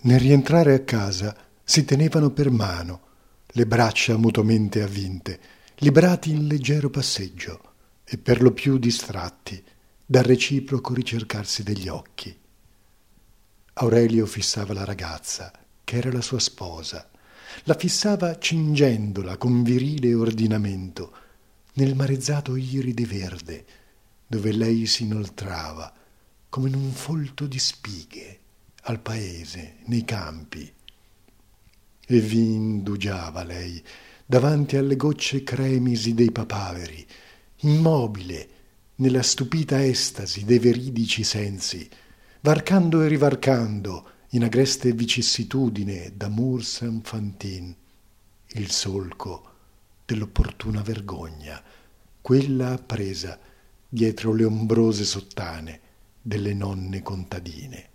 Nel rientrare a casa si tenevano per mano, le braccia mutuamente avvinte, librati in leggero passeggio e per lo più distratti dal reciproco ricercarsi degli occhi. Aurelio fissava la ragazza, che era la sua sposa, la fissava cingendola con virile ordinamento nel marezzato iride verde, dove lei si inoltrava come in un folto di spighe, al paese, nei campi. E vi indugiava lei davanti alle gocce cremisi dei papaveri, immobile nella stupita estasi dei veridici sensi, varcando e rivarcando in agreste vicissitudine d'amours enfantin il solco dell'opportuna vergogna, quella appresa dietro le ombrose sottane delle nonne contadine.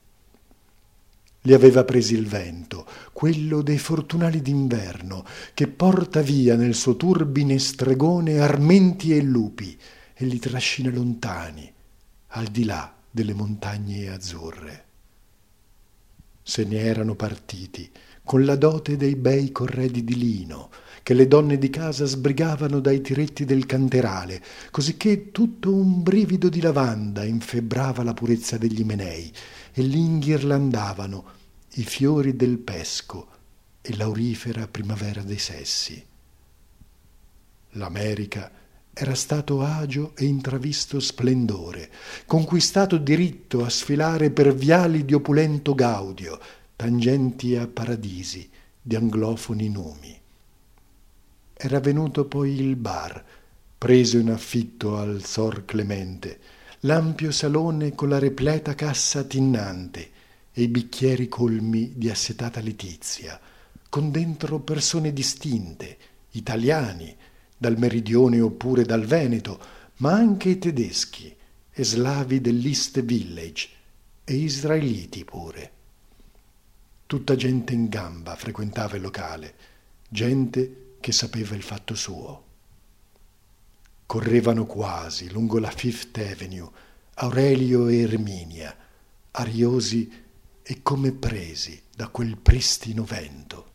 Li aveva presi il vento, quello dei fortunali d'inverno, che porta via nel suo turbine stregone armenti e lupi e li trascina lontani, al di là delle montagne azzurre. Se ne erano partiti con la dote dei bei corredi di lino che le donne di casa sbrigavano dai tiretti del canterale, cosicché tutto un brivido di lavanda infebbrava la purezza degli imenei e li inghirlandavano i fiori del pesco e l'aurifera primavera dei sessi. L'America era stato agio e intravisto splendore, conquistato diritto a sfilare per viali di opulento gaudio, tangenti a paradisi di anglofoni numi. Era venuto poi il bar, preso in affitto al Sor Clemente, l'ampio salone con la repleta cassa tinnante e i bicchieri colmi di assetata letizia, con dentro persone distinte, italiani, dal meridione oppure dal Veneto, ma anche tedeschi e slavi dell'East Village e israeliti pure. Tutta gente in gamba frequentava il locale, gente che sapeva il fatto suo. Correvano quasi lungo la Fifth Avenue Aurelio e Erminia, ariosi e come presi da quel pristino vento.